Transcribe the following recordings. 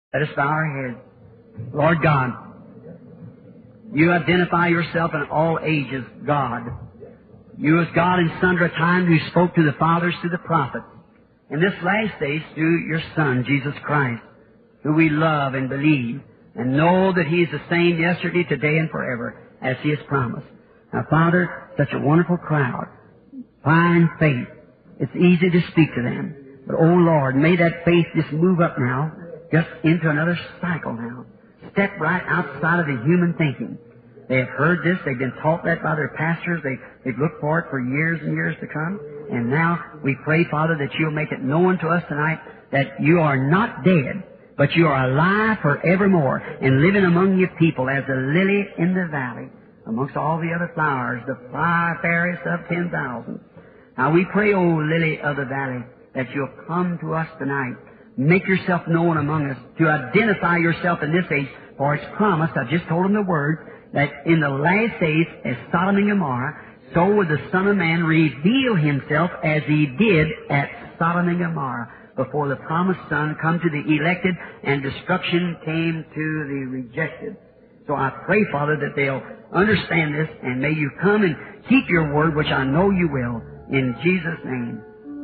Let us bow our heads. Lord God, You identify Yourself in all ages, God. You as God in sundry time who spoke to the fathers through the prophets. In this last days through Your Son, Jesus Christ, who we love and believe and know that He is the same yesterday, today, and forever, as He has promised. Now, Father, such a wonderful crowd, fine faith. It's easy to speak to them. But, oh Lord, may that faith just move up now, just into another cycle now. Step right outside of the human thinking. They have heard this. They've been taught that by their pastors. They've looked for it for years and years to come. And now we pray, Father, that You'll make it known to us tonight that You are not dead, but You are alive forevermore and living among Your people as a lily in the valley amongst all the other flowers, the fairest of 10,000. Now we pray, O lily of the valley, that You'll come to us tonight. Make Yourself known among us, to identify Yourself in this age, for it's promised, I just told them the word, that in the last days, as Sodom and Gomorrah, so would the Son of Man reveal Himself as He did at Sodom and Gomorrah, before the promised Son come to the elected and destruction came to the rejected. So I pray, Father, that they'll understand this, and may You come and keep Your word, which I know You will. In Jesus' name,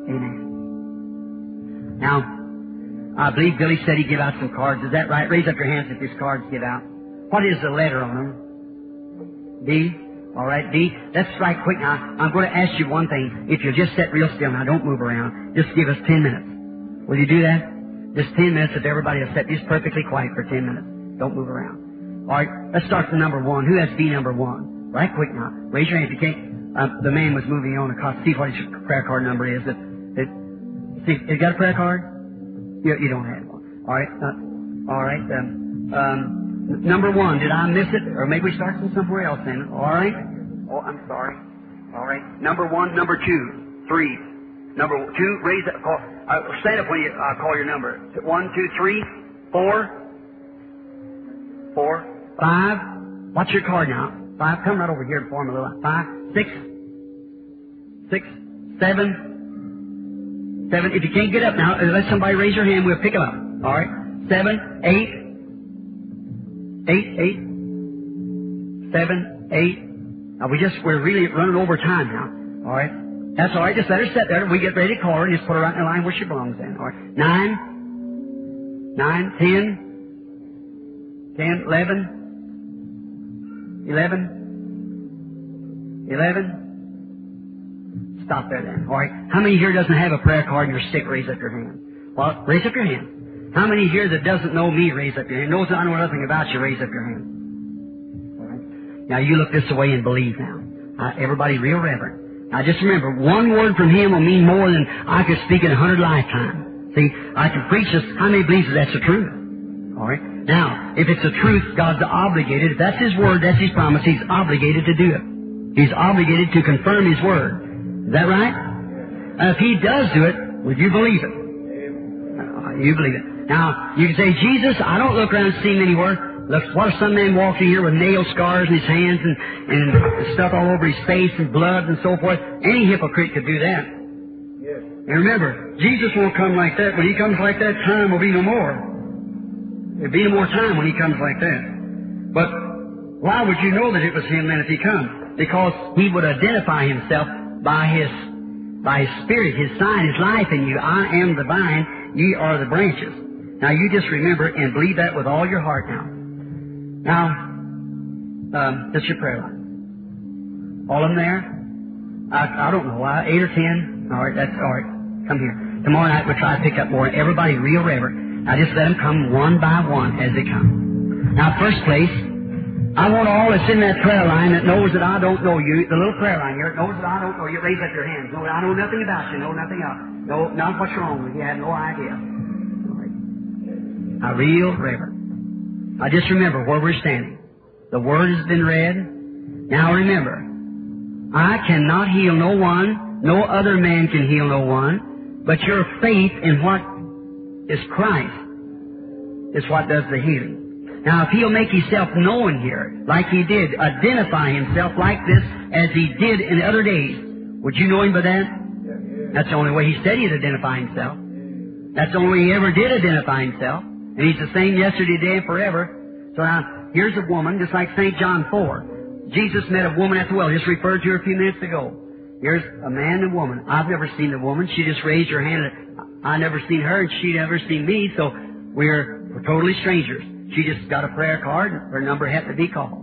amen. Now, I believe Billy said he'd give out some cards. Is that right? Raise up your hands if these cards give out. What is the letter on them? D? All right, D. Let's strike quick now. I'm going to ask you one thing. If you'll just sit real still now, don't move around. Just give us 10 minutes. Will you do that? Just 10 minutes if everybody will sit just perfectly quiet for 10 minutes. Don't move around. All right, let's start from number 1. Who has B number 1? Right quick now. Raise your hand if you can't. The man was moving on across. See what his prayer card number is. See, you got a prayer card? You don't have one. All right. All right. Number 1. Did I miss it? Or maybe we start from somewhere else then. All right. Oh, I'm sorry. All right. Number 1, number 2, 3. Number 2. Raise that. Call. Stand up when you call your number. 1, 2, 3, 4. 4, 5. What's your card now? 5. Come right over here and form a little. 5, 6, 6, 7. 7. If you can't get up now, let somebody raise your hand. We'll pick them up. All right. 7, 8. 8, 7, 8. Now we're really running over time now. All right. That's all right. Just let her sit there. We get ready to call her and just put her right in the line where she belongs in. All right. 9, 10, 10, 11, 11, 11. Stop there then. All right. How many here doesn't have a prayer card and you're sick? Raise up your hand. Well, raise up your hand. How many here that doesn't know me? Raise up your hand. Knows I know nothing about you? Raise up your hand. All right. Now you look this way and believe now. Everybody real reverent. Now just remember, one word from Him will mean more than I could speak in 100 lifetimes. See, I can preach this. How many believes that that's the truth? All right. Now, if it's the truth, God's obligated. If that's His word, that's His promise. He's obligated to do it. He's obligated to confirm His word. Is that right? If He does do it, would you believe it? You believe it. Now, you can say, Jesus, I don't look around and see Him anywhere. Look, what if some man walked in here with nail scars in his hands and stuff all over his face and blood and so forth? Any hypocrite could do that. Yes. And remember, Jesus won't come like that. When He comes like that, time will be no more. There'll be no more time when He comes like that. But why would you know that it was Him then if He comes? Because He would identify Himself by His Spirit, His sign, His life in you. I am the vine, ye are the branches. Now you just remember and believe that with all your heart now. Now, that's your prayer line. All of them there? I don't know why. 8 or 10? All right, that's all right. Come here. Tomorrow night we'll try to pick up more. Everybody real reverent. Now just let them come one by one as they come. Now, first place, I want all that's in that prayer line that knows that I don't know you, the little prayer line here, that knows that I don't know you, raise up your hands. No, I know nothing about you, know nothing else. No, not what's wrong with you, I have no idea. All right. Now, real reverent. Now, just remember where we're standing. The Word has been read. Now, remember, I cannot heal no one, no other man can heal no one, but your faith in what is Christ is what does the healing. Now, if He'll make Himself known here, like He did, identify Himself like this as He did in other days, would you know Him by that? That's the only way He said He'd identify Himself. That's the only way He ever did identify Himself. And He's the same yesterday, today, and forever. So now, here's a woman, just like St. John 4. Jesus met a woman at the well, just referred to her a few minutes ago. Here's a man and a woman. I've never seen the woman. She just raised her hand. I never seen her, and she never seen me, so we're totally strangers. She just got a prayer card, and her number had to be called.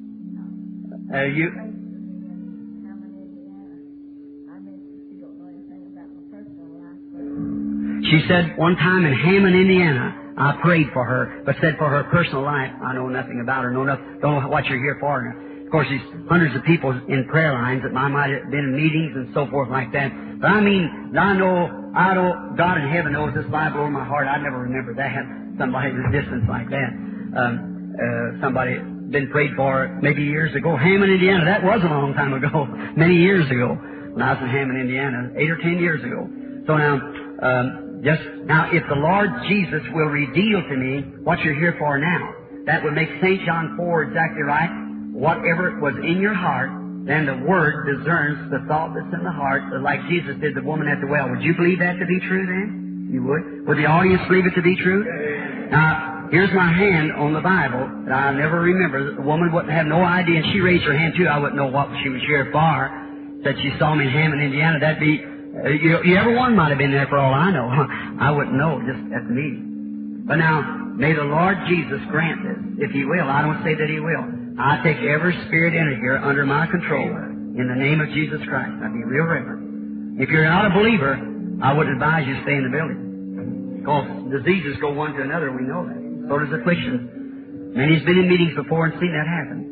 She said one time in Hammond, Indiana, I prayed for her, but said for her personal life, I know nothing about her, don't know what you're here for. Of course, there's hundreds of people in prayer lines that I might have been in meetings and so forth like that. But I mean, I know, God in heaven knows this Bible over my heart. I never remember that, somebody at a distance like that. Somebody been prayed for maybe years ago. Hammond, Indiana, that was a long time ago, many years ago, when I was in Hammond, Indiana, 8 or 10 years ago. So now, if the Lord Jesus will reveal to me what you're here for now, that would make St. John 4 exactly right. Whatever was in your heart, then the Word discerns the thought that's in the heart, like Jesus did the woman at the well. Would you believe that to be true then? You would? Would the audience believe it to be true? Now, here's my hand on the Bible that I never remember. The woman wouldn't have no idea, and she raised her hand too. I wouldn't know what she was here for. Said she saw me in Hammond, Indiana. That'd be... you ever one might have been there for all I know. I wouldn't know, just at the meeting. But now, may the Lord Jesus grant this, if He will. I don't say that He will. I take every spirit in here under my control in the name of Jesus Christ. I'd be real reverent. If you're not a believer, I would advise you stay in the building. Because diseases go one to another, we know that. So does afflictions. Many's been in meetings before and seen that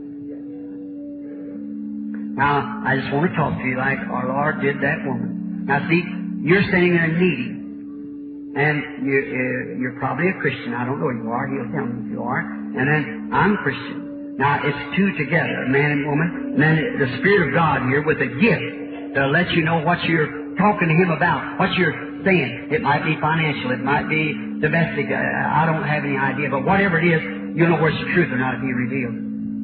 happen. Now, I just want to talk to you like our Lord did that woman. Now see, you're standing there needy, and you're probably a Christian. I don't know you are. He'll tell me if you are. And then I'm a Christian. Now it's two together, man and woman. And then the Spirit of God here with a gift to let you know what you're talking to Him about, what you're saying. It might be financial, it might be domestic. I don't have any idea, but whatever it is, you'll know where's the truth or not be revealed.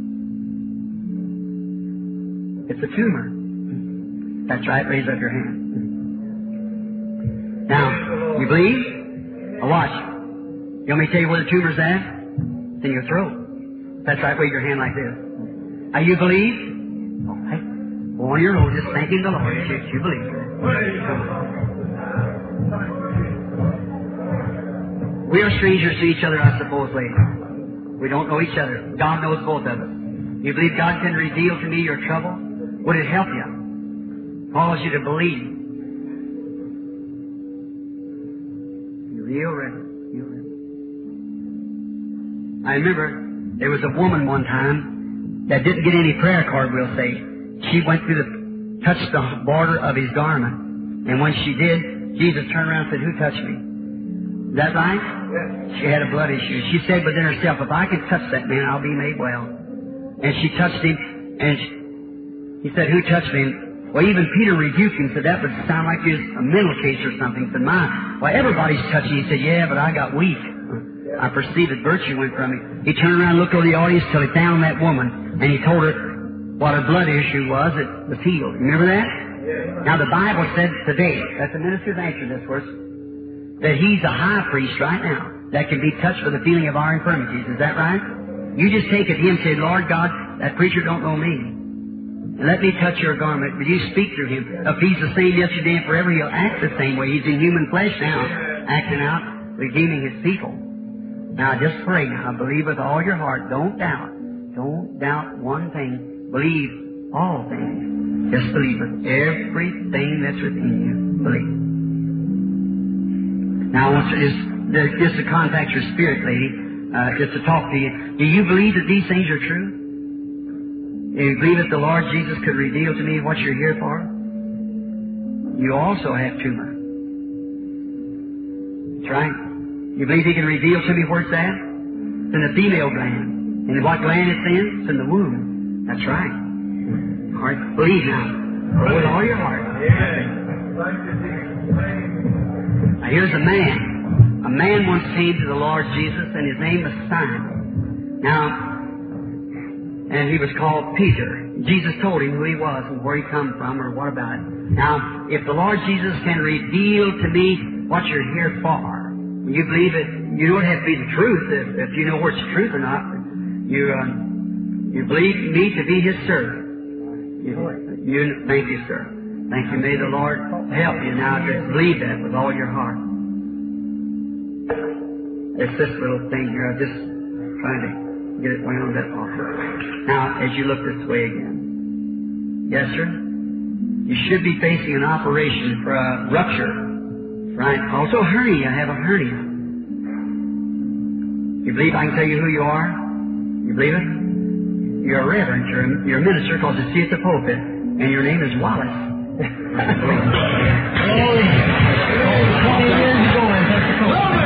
It's a tumor. That's right. Raise up your hand. Now, you believe? Now watch. You want me to tell you where the tumor's at? It's in your throat. That's right. Wave your hand like this. Now, you believe? All right. On your own, just thanking the Lord. You believe. We are strangers to each other, I suppose, ladies. We don't know each other. God knows both of us. You believe God can reveal to me your trouble? Would it help you? Cause you to believe? Real reverend. I remember there was a woman one time that didn't get any prayer card, we'll say. She went through touched the border of His garment. And when she did, Jesus turned around and said, "Who touched me?" Is that right? Yes. She had a blood issue. She said within herself, "If I can touch that man, I'll be made well." And she touched him, and he said, "Who touched me?" Well, even Peter rebuked him, said that would sound like it was a mental case or something. He said, everybody's touching. He said, "Yeah, but I got weak. I perceived that virtue went from me." He turned around and looked over the audience till he found that woman, and he told her what her blood issue was. It was healed. Remember that? Now, the Bible said today, that the minister's answered this verse, that He's a high priest right now that can be touched with the feeling of our infirmities. Is that right? You just take it to Him and say, "Lord God, that preacher don't know me. And let me touch your garment." Will you speak through him? If He's the same yesterday and forever, He'll act the same way. He's in human flesh now, acting out, redeeming His people. Now, just pray now. Believe with all your heart. Don't doubt. Don't doubt one thing. Believe all things. Just believe with everything that's within you. Believe. Now, I want you just to contact your spirit, lady, just to talk to you. Do you believe that these things are true? Do you believe that the Lord Jesus could reveal to me what you're here for? You also have tumor. That's right. You believe He can reveal to me where it's at? It's in the female gland. And what gland it's in? It's in the womb. That's right. All right. Believe now. With all your heart. Now here's a man. A man once came to the Lord Jesus, and his name was Simon. Now, and he was called Peter. Jesus told him who he was and where he come from or what about it. Now, if the Lord Jesus can reveal to me what you're here for, you believe it, you don't have to be the truth if you know where it's the truth or not. You believe me to be His servant. Thank you, sir. Thank you. May the Lord help you now to believe that with all your heart. It's this little thing here. I'm just trying to get it wound up off her. Now, as you look this way again. Yes, sir? You should be facing an operation for a rupture. Right? Also hernia. I have a hernia. You believe I can tell you who you are? You believe it? You're a reverend. You're a minister because you see at the pulpit. And your name is Wallace. 20 years ago in Pensacola.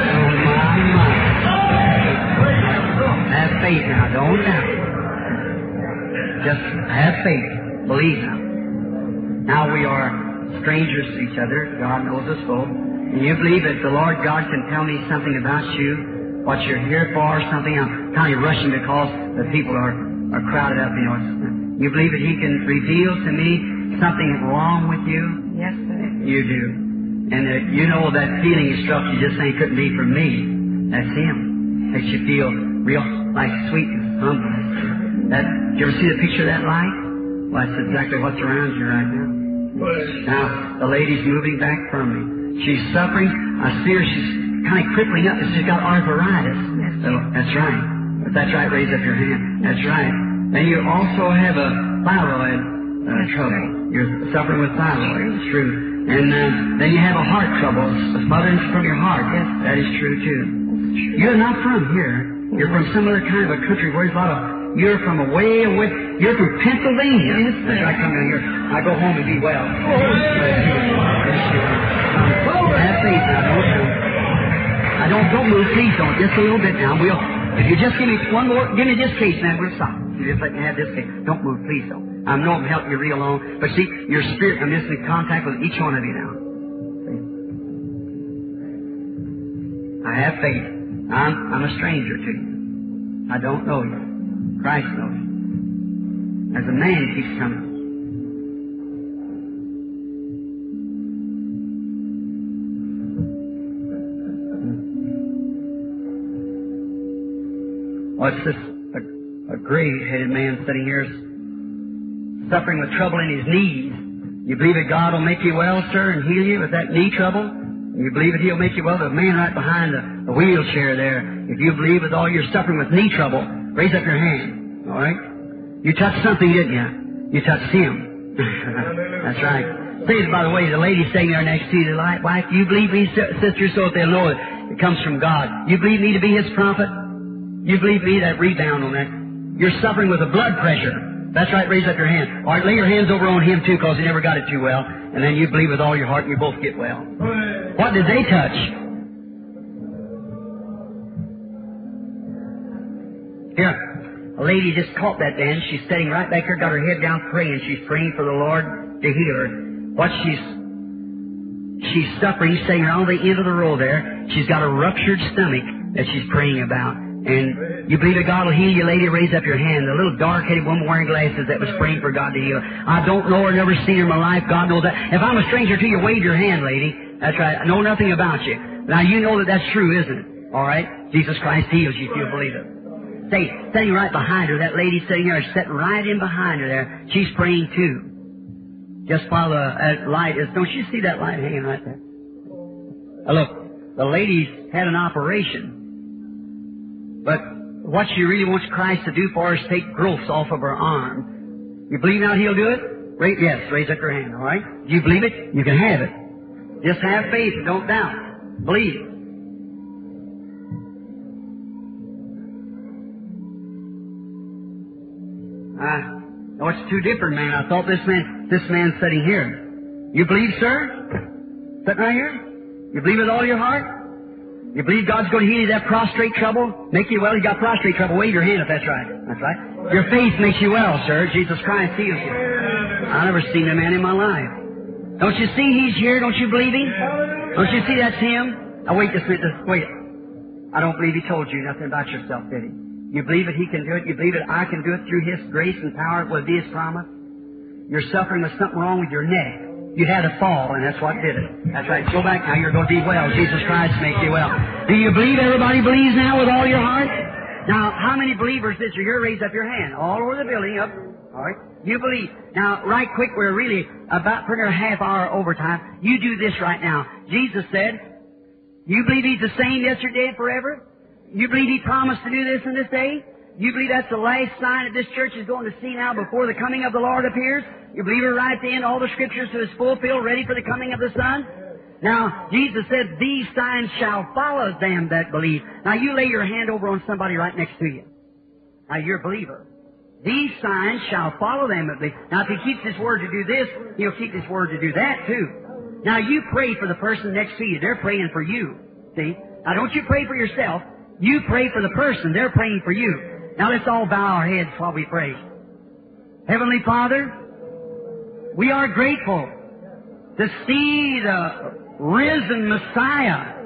Have faith now. Don't doubt. Just have faith. Believe now. Now we are strangers to each other. God knows us both. And you believe that the Lord God can tell me something about you, what you're here for, or something. I'm kind of rushing because the people are crowded up, you know. You believe that He can reveal to me something wrong with you? Yes, sir. You do. And you know that feeling you struck, you just saying couldn't be from me. That's Him. Makes you feel real like sweet and humble. Did you ever see the picture of that light? Well, that's exactly what's around you right now. Now, the lady's moving back from me. She's suffering. I see her. She's kind of crippling up. She's got arthritis. Yes, so that's right. If that's right, raise up your hand. That's right. Then you also have a thyroid trouble. Right. You're suffering with thyroid. It's true. And then you have a heart trouble. Smothering from your heart. Yes. That is true, too. You're not from here. You're from some other kind of a country where there's a lot of... You're from away away. You're from Pennsylvania. Yes, sir. That's right. I come down here. I go home and be well. Have faith now. Don't move. Please don't. Just a little bit now. If you just give me one more, give me this case, man, we'll stop. You just let me have this case. Don't move. Please don't. I know I'm helping you real long. But see, your spirit, I'm just in contact with each one of you now. I have faith. I'm a stranger to you. I don't know you. Christ knows you. As a man, He keeps coming. What's this? A gray-headed man sitting here suffering with trouble in his knees. You believe that God will make you well, sir, and heal you with that knee trouble? You believe that He'll make you well? The man right behind the wheelchair there, if you believe with all your suffering with knee trouble, raise up your hand. All right? You touched something, didn't you? You touched Him. That's right. Say it, by the way, the lady sitting there next to you, the wife, you believe me, sister, so that they'll know it comes from God. You believe me to be His prophet? You believe me? That rebound on that. You're suffering with a blood pressure. That's right, raise up your hand. All right, lay your hands over on him too, because he never got it too well. And then you believe with all your heart and you both get well. What did they touch? Here, a lady just caught that then. She's sitting right back here, got her head down praying. She's praying for the Lord to heal her. What she's suffering, sitting on the end of the row there. She's got a ruptured stomach that she's praying about. And you believe that God will heal you, lady? Raise up your hand. The little dark-headed woman wearing glasses that was praying for God to heal her. I don't know her, never seen her in my life. God knows that. If I'm a stranger to you, wave your hand, lady. That's right. I know nothing about you. Now, you know that that's true, isn't it? All right? Jesus Christ heals you if you believe it. Say, sitting right behind her, that lady sitting here, sitting right in behind her there, she's praying too. Just while the light is... Don't you see that light hanging right there? Now look, the lady's had an operation. But what she really wants Christ to do for her is take growths off of her arm. You believe now He'll do it? Yes, raise up your hand, all right? Do you believe it? You can have it. Just have faith and don't doubt. Believe it. No, it's two different, man. I thought this man's sitting here. You believe, sir? Sitting right here? You believe with all your heart? You believe God's going to heal you that prostrate trouble? Make you well? You got prostrate trouble. Wave your hand if that's right. That's right. Your faith makes you well, sir. Jesus Christ heals you. I've never seen a man in my life. Don't you see He's here? Don't you believe Him? Don't you see that's Him? Now wait just a minute. Wait. I don't believe He told you nothing about yourself, did He? You believe that He can do it? You believe that I can do it through His grace and power? It will be His promise? You're suffering with something wrong with your neck. You had a fall, and that's what did it. That's right. Go back now. You're going to be well. Jesus Christ makes you well. Do you believe everybody believes now with all your heart? Now, how many believers this are here? Raise up your hand. All over the building, up. All right. You believe. Now, right quick, we're really about for a half hour overtime. You do this right now. Jesus said, you believe He's the same yesterday and forever? You believe He promised to do this in this day? You believe that's the last sign that this church is going to see now before the coming of the Lord appears? You believe it right at the end, all the Scriptures is fulfilled, ready for the coming of the Son? Now, Jesus said, these signs shall follow them that believe. Now, you lay your hand over on somebody right next to you. Now, you're a believer. These signs shall follow them that believe. Now, if He keeps His word to do this, He'll keep His word to do that, too. Now, you pray for the person next to you. They're praying for you. See? Now, don't you pray for yourself. You pray for the person. They're praying for you. Now, let's all bow our heads while we pray. Heavenly Father, we are grateful to see the risen Messiah,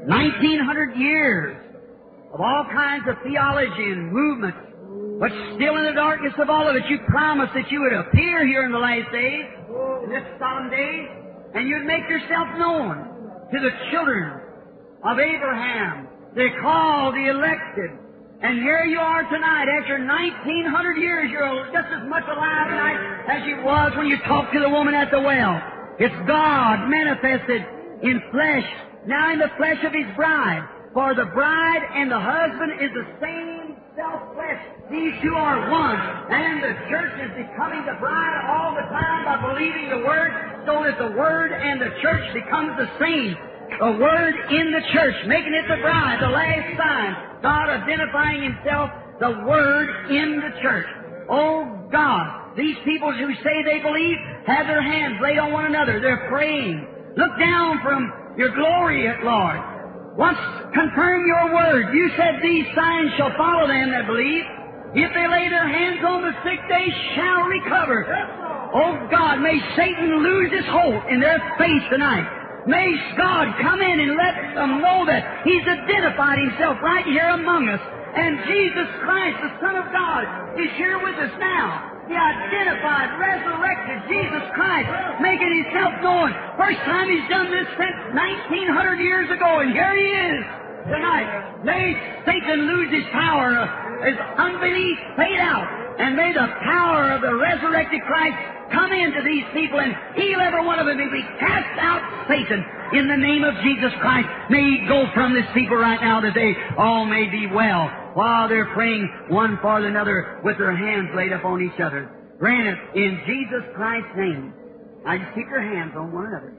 1900 years of all kinds of theology and movements, but still in the darkness of all of it, you promised that you would appear here in the last days, in this solemn day, and you'd make yourself known to the children of Abraham. They're called the elected. And here you are tonight, after 1900 years, you're just as much alive tonight as you was when you talked to the woman at the well. It's God manifested in flesh, now in the flesh of His bride. For the bride and the husband is the same self-flesh. These two are one. And the church is becoming the bride all the time by believing the Word, so that the Word and the church becomes the same. The Word in the church, making it the bride, the last sign. God identifying Himself, the Word in the church. Oh God, these people who say they believe have their hands laid on one another. They're praying. Look down from your glory, Lord. Once confirm your word. You said these signs shall follow them that believe. If they lay their hands on the sick, they shall recover. Oh God, may Satan lose his hold in their faith tonight. May God come in and let them know that He's identified Himself right here among us. And Jesus Christ, the Son of God, is here with us now. The identified, resurrected Jesus Christ, making Himself known. First time He's done this since 1900 years ago, and here He is tonight. May Satan lose his power, his unbelief fade out, and may the power of the resurrected Christ come into these people and heal every one of them. May we cast out Satan in the name of Jesus Christ. May he go from this people right now that they all may be well while they're praying one for another with their hands laid upon each other. Grant it in Jesus Christ's name. Now just keep your hands on one another.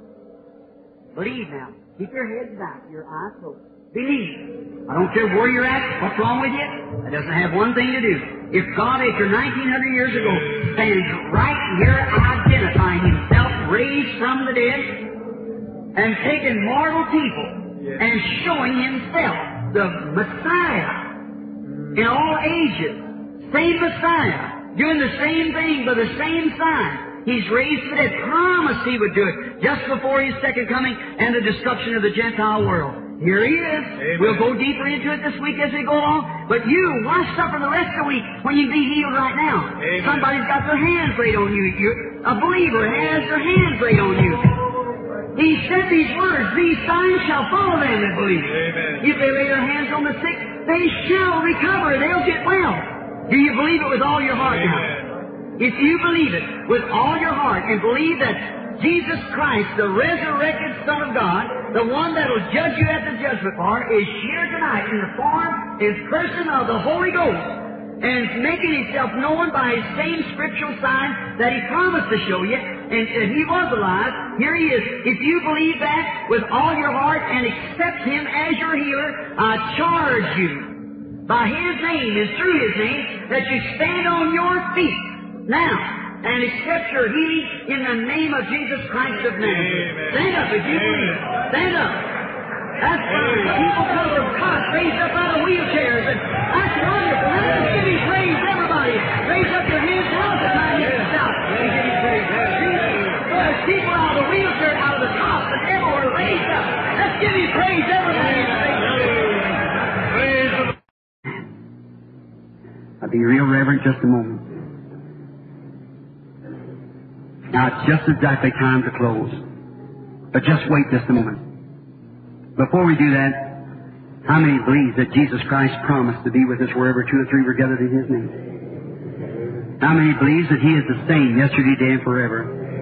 Believe now. Keep your heads back, your eyes closed. Believe. I don't care where you're at, what's wrong with you. That doesn't have one thing to do. If God, after 1900 years ago, stands right here identifying Himself, raised from the dead, and taking mortal people, and showing Himself, the Messiah, in all ages, same Messiah, doing the same thing by the same sign. He's raised from the dead, promised He would do it just before His second coming and the destruction of the Gentile world. Here He is. Amen. We'll go deeper into it this week as we go along. But you, why suffer the rest of the week when you be healed right now? Amen. Somebody's got their hands laid on you. A believer has their hands laid on you. He said these words, these signs shall follow them that believe. Amen. If they lay their hands on the sick, they shall recover. They'll get well. Do you believe it with all your heart now? If you believe it with all your heart and believe that Jesus Christ, the resurrected Son of God, the one that will judge you at the judgment bar, is here tonight in the form and person of the Holy Ghost, and is making Himself known by His same scriptural sign that He promised to show you, and He was alive. Here He is. If you believe that with all your heart and accept Him as your healer, I charge you by His name and through His name that you stand on your feet now and accept your healing in the name of Jesus Christ of Nazareth. Stand up if you believe. Stand up. That's fine. People come from cots, raised up out of wheelchairs, and that's wonderful. Now let's give Him praise, everybody. Raise up your hands. Now's the time you can shout and give Him praise. There's people out of the wheelchair, out of the cots, and everywhere raised up. Let's give Him praise, everybody. Praise the Lord. I'll be real reverent just a moment. Now, it's just exactly time to close. But just wait just a moment. Before we do that, how many believe that Jesus Christ promised to be with us wherever two or three were gathered in His name? How many believes that He is the same yesterday, today, and forever?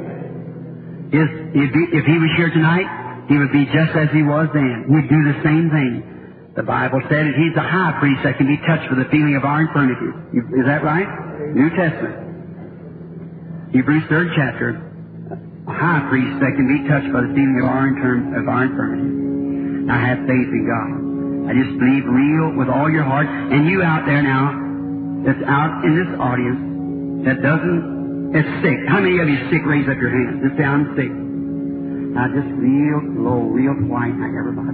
If He was here tonight, He would be just as He was then. He'd do the same thing. The Bible said that He's the high priest that can be touched with the feeling of our infirmities. Is that right? New Testament. Hebrews 3rd chapter. A high priest that can be touched by the feeling of our infirmities. I have faith in God. I just believe real with all your heart. And you out there now, that's out in this audience, that is sick. How many of you sick? Raise up your hands. Just say, I'm sick. Now just real low, real quiet, like everybody.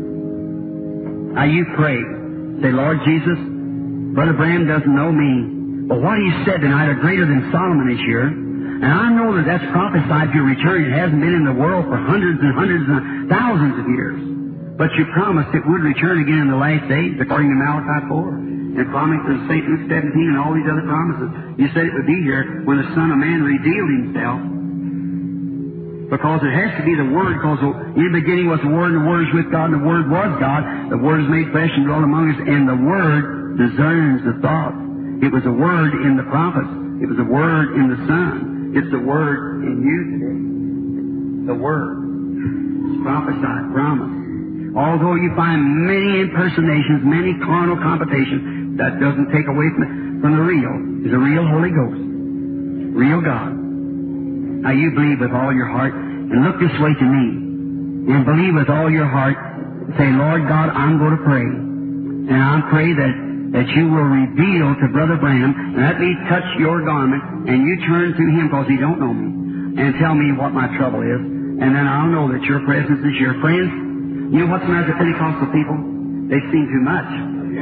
Now you pray. Say, Lord Jesus, Brother Branham doesn't know me, but what he said tonight are greater than Solomon this year. And I know that that's prophesied your return. It hasn't been in the world for hundreds and hundreds and thousands of years. But you promised it would return again in the last days, according to Malachi 4, and promised in St. Luke 17 and all these other promises. You said it would be here when the Son of Man revealed Himself. Because it has to be the Word, because in the beginning was the Word, and the Word is with God, and the Word was God. The Word is made flesh and dwelt among us, and the Word discerns the thoughts. It was a Word in the prophets. It was a Word in the Son. It's the Word in you today. The Word. It's prophesied, promised. Although you find many impersonations, many carnal competitions, that doesn't take away from the real. It's a real Holy Ghost. Real God. Now you believe with all your heart, and look this way to me, and believe with all your heart, say, Lord God, I'm going to pray. And I pray that you will reveal to Brother Branham, and let me touch your garment, and you turn to him because he don't know me, and tell me what my trouble is, and then I'll know that your presence is here. Friends, you know what's the matter with Pentecostal people? They've seen too much.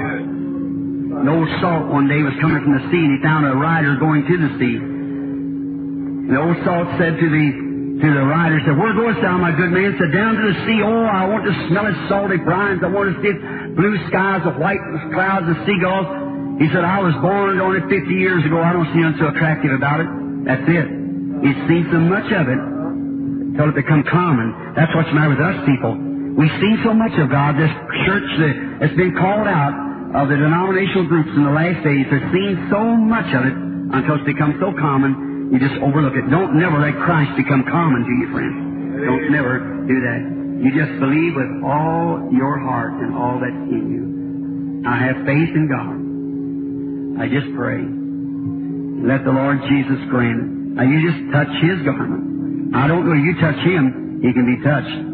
The old Salt one day was coming from the sea, and he found a rider going to the sea. And the old Salt said to the rider, said, "Where goest thou, my good man?" Said, "Down to the sea. Oh, I want to smell its salty brines. I want to see blue skies of white clouds and seagulls." He said, "I was born only 50 years ago. I don't see nothing so attractive about it." That's it. He's seen so much of it until it become common. That's what's the matter with us people. We've seen so much of God. This church that's been called out of the denominational groups in the last days has seen so much of it until it's become so common, you just overlook it. Don't never let Christ become common to you, friends. Don't never do that. You just believe with all your heart and all that's in you. I have faith in God. I just pray. Let the Lord Jesus grant it. Now you just touch His garment. I don't know. You touch Him, He can be touched.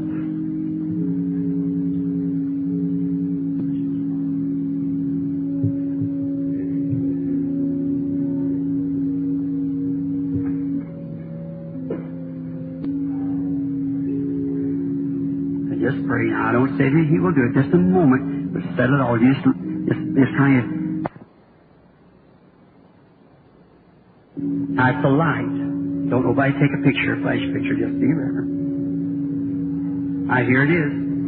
Just pray. I don't say that He will do it. Just a moment. But set it all. Just trying to. Now, it's a light. Don't nobody take a picture, a flash picture. Just be reverent. Here it is.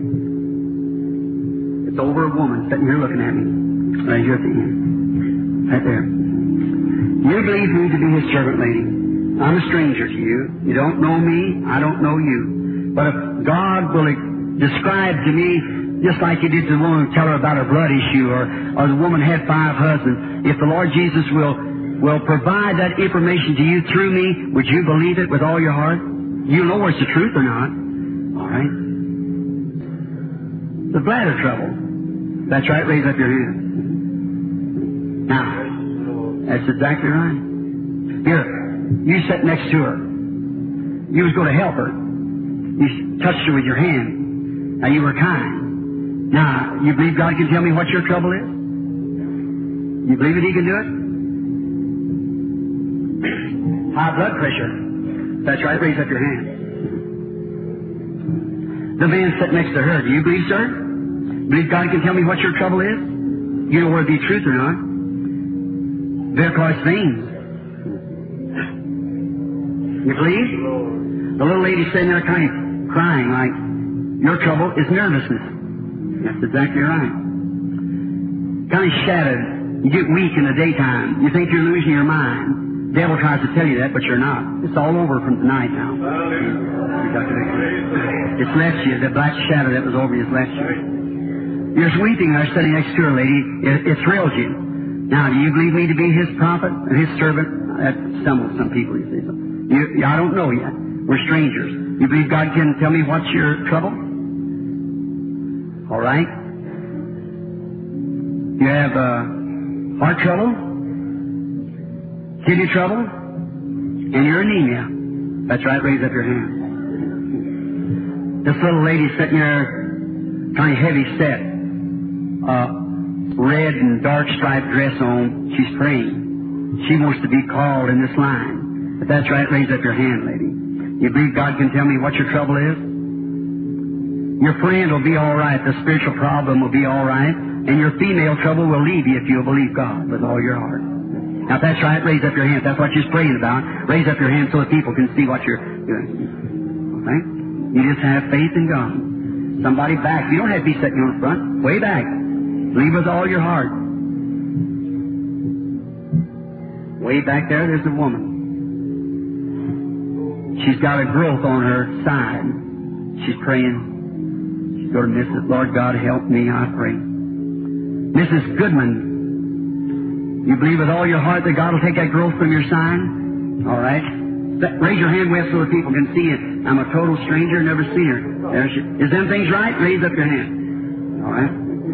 It's over a woman sitting here looking at me. Right here at the end. Right there. You believe me to be His servant, lady. I'm a stranger to you. You don't know me. I don't know you. But if God will describe to me, just like He did to the woman, tell her about her blood issue, or the woman had 5 husbands. If the Lord Jesus will provide that information to you through me, would you believe it with all your heart? You'll know whether it's the truth or not. All right? The bladder trouble. That's right. Raise up your hand. Now, that's exactly right. Here, you sat next to her. You was going to help her. You touched her with your hand. Now, you were kind. Now, you believe God can tell me what your trouble is? You believe that He can do it? High blood pressure. That's right. Raise up your hand. The man sitting next to her. Do you believe, sir? Believe God can tell me what your trouble is? You know whether it be truth or not. Varicose veins. You believe? The little lady sitting there kind of crying like, your trouble is nervousness. That's exactly right. Kind of shadowed. You get weak in the daytime. You think you're losing your mind. devil tries to tell you that, but you're not. It's all over from tonight now. It's left you. The black shadow that was over you has left you. You're weeping there sitting next to her, lady. It thrills you. Now, do you believe me to be His prophet and His servant? That stumbles some people, you see. I don't know yet. We're strangers. You believe God can tell me what's your trouble? All right. You have heart trouble, kidney trouble, and your anemia. That's right. Raise up your hand. This little lady sitting there, kind of heavy set, red and dark striped dress on. She's praying. She wants to be called in this line. If that's right, raise up your hand, lady. You believe God can tell me what your trouble is? Your friend will be all right. The spiritual problem will be all right. And your female trouble will leave you if you'll believe God with all your heart. Now, if that's right, raise up your hand. That's what you're praying about. Raise up your hand so that people can see what you're doing. Okay? You just have faith in God. Somebody back. You don't have to be sitting on the front. Way back. Believe with all your heart. Way back there's a woman. She's got a growth on her side. She's praying. She's going to miss it. Lord God, help me, I pray. Mrs. Goodman, you believe with all your heart that God will take that growth from your sign? All right. Raise your hand with so that people can see it. I'm a total stranger, never seen her. There she is. Them things right? Raise up your hand. All right.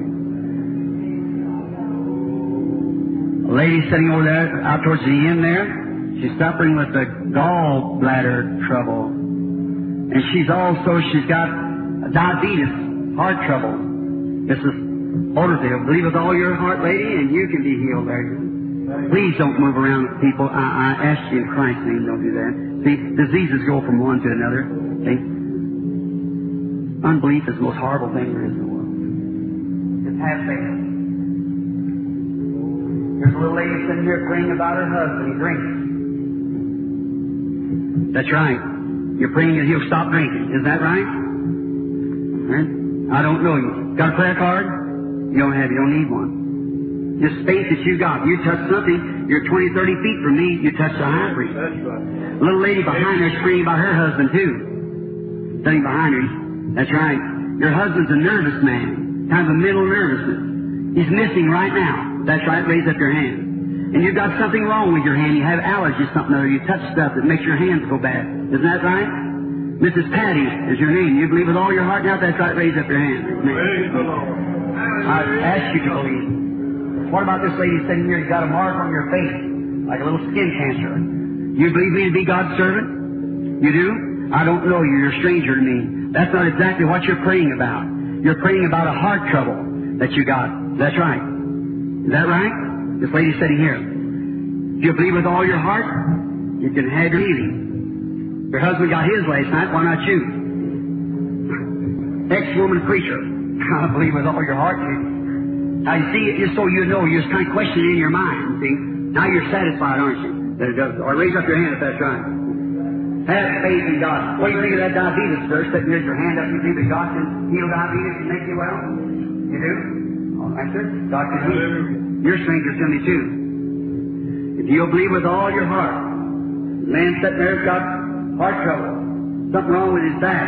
A lady sitting over there, out towards the end there, she's suffering with the gallbladder trouble. And she's got diabetes, heart trouble. This is Oderfield. Believe with all your heart, lady, and you can be healed there. Please don't move around with people. I ask you in Christ's name, don't do that. See, diseases go from one to another. See? Unbelief is the most horrible thing there is in the world. Just have faith. There's a little lady sitting here praying about her husband. He drinks. That's right. You're praying that he'll stop drinking. Is that right? Right? I don't know you. Got a prayer card? You don't have. You don't need one. This faith that you got. You touch something. You're 20, 30 feet from me. You touch the high priest. That's right. Little lady behind her is praying about her husband too. Sitting behind her. That's right. Your husband's a nervous man. Kind of a mental nervousness. He's missing right now. That's right. Raise up your hand. And you've got something wrong with your hand. You have allergies, something or other. You touch stuff that makes your hands go bad. Isn't that right? Mrs. Patty is your name. You believe with all your heart now? That's right. Raise up your hand. Praise the Lord. I ask you to believe. What about this lady sitting here? You got a mark on your face, like a little skin cancer. You believe me to be God's servant? You do? I don't know you. You're a stranger to me. That's not exactly what you're praying about. You're praying about a heart trouble that you got. That's right. Is that right? This lady sitting here. If you believe with all your heart, you can have your healing. Your husband got his last night. Why not you? Ex-woman preacher. I believe with all your heart. Now you see, just so you know, you're just kind of questioning in your mind. See, now you're satisfied, aren't you? That it does. Or raise up your hand if that's right. Have faith in God. What do you think of that diabetes verse? That raise your hand up. You think that God can heal diabetes and make you well? You do? All right, sir. God can heal. You're strangers to me too. If you'll believe with all your heart, the man sitting there's got heart trouble. Something wrong with his back.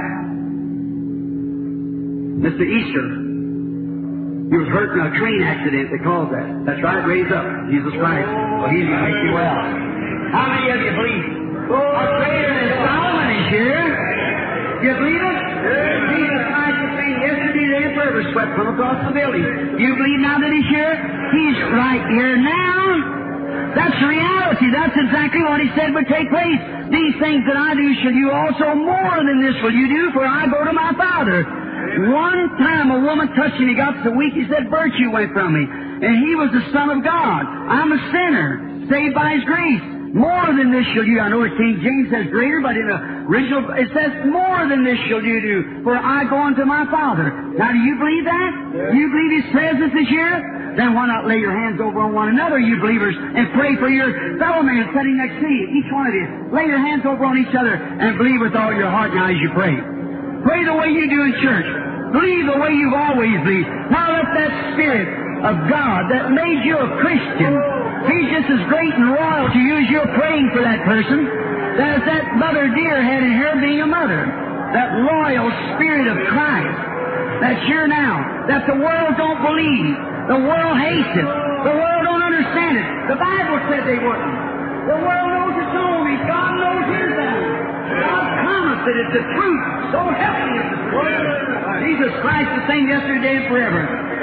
Mr. Easter, he was hurt in a train accident that caused that. That's right, raise up. Jesus Christ. Well, he's going to make you well. How many of you believe? A greater than Solomon is here. You believe it? Jesus Christ is saying yesterday the emperor swept from across the building. Do you believe now that he's here? He's right here now. That's reality. That's exactly what he said would take place. These things that I do shall you also, more than this will you do, for I go to my Father. One time a woman touched him, he got so weak, he said, virtue went from me. And he was the Son of God. I'm a sinner, saved by His grace. More than this shall you. I know King James says greater, but in the original it says more than this shall you do, for I go unto my Father. Now do you believe that? Yes. You believe His presence is here? Then why not lay your hands over on one another, you believers, and pray for your fellow man sitting next to you, each one of you. Lay your hands over on each other and believe with all your heart now as you pray. Pray the way you do in church. Believe the way you've always believed. Now let that Spirit of God that made you a Christian, He's just as great and royal to you as you're praying for that person as that mother deer had in her being a mother. That loyal spirit of Christ that's here now, that the world don't believe. The world hates it. The world don't understand it. The Bible said they wouldn't. The world knows its own. God knows His own. God promised it. It's the truth. So help me it's the truth. Jesus Christ the same yesterday and forever.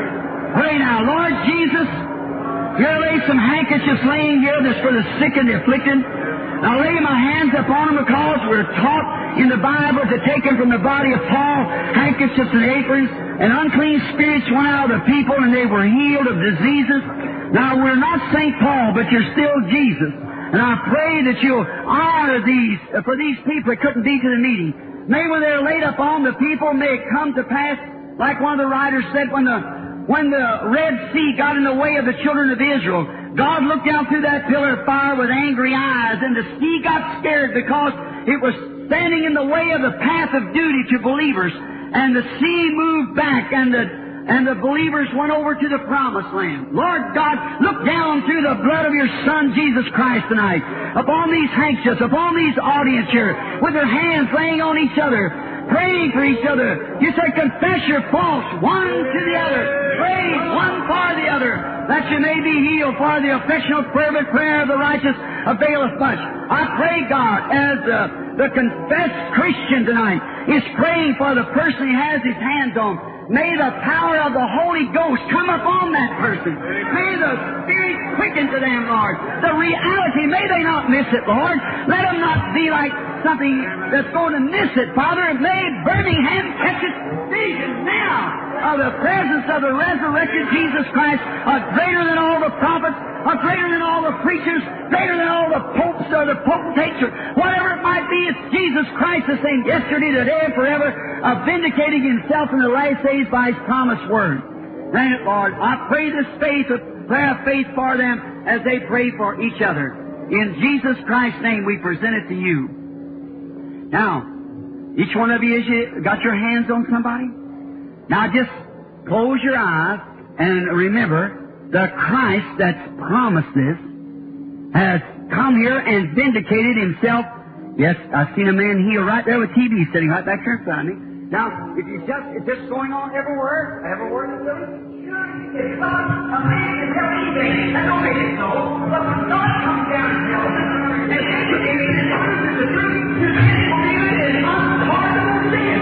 Pray now, Lord Jesus, here lay some handkerchiefs laying here that's for the sick and the afflicted. Now lay my hands upon them because we're taught in the Bible to take them from the body of Paul, handkerchiefs and aprons, and unclean spirits went out of the people and they were healed of diseases. Now we're not St. Paul, but you're still Jesus. And I pray that you'll honor these, for these people that couldn't be to the meeting. May when they're laid upon the people, may it come to pass, like one of the writers said, when the Red Sea got in the way of the children of Israel, God looked down through that pillar of fire with angry eyes, and the sea got scared because it was standing in the way of the path of duty to believers. And the sea moved back, and the believers went over to the promised land. Lord God, look down through the blood of your Son, Jesus Christ, tonight, upon these handkerchiefs, upon these audience here, with their hands laying on each other, praying for each other. You said, confess your faults one to the other. Pray one for the other, that you may be healed. For the affectionate fervent prayer of the righteous availeth much. I pray, God, as the confessed Christian tonight is praying for the person he has his hands on, may the power of the Holy Ghost come upon that person. May the Spirit quicken to them, Lord. The reality, may they not miss it, Lord. Let them not be like something that's going to miss it, Father. May Birmingham catch its vision now of the presence of the resurrected Jesus Christ, greater than all the prophets, greater than all the preachers, greater than all the popes or the potentates, or whatever it might be. It's Jesus Christ the same yesterday, today, and forever, vindicating Himself in the last days by His promised word. Grant it, Lord. I pray this faith, a prayer of faith for them as they pray for each other. In Jesus Christ's name we present it to you. Now, each one of you, as you got your hands on somebody, now just close your eyes and remember the Christ that's promised this has come here and vindicated Himself. Yes, I've seen a man healed right there with TB sitting right back here in front of me. Now, if you it's just going on everywhere in the village. Sure, if God, a man can tell anything, that don't make it so. But when God comes down and tells us, and vindicating and promises the truth, you can't believe it is unpardonable sin.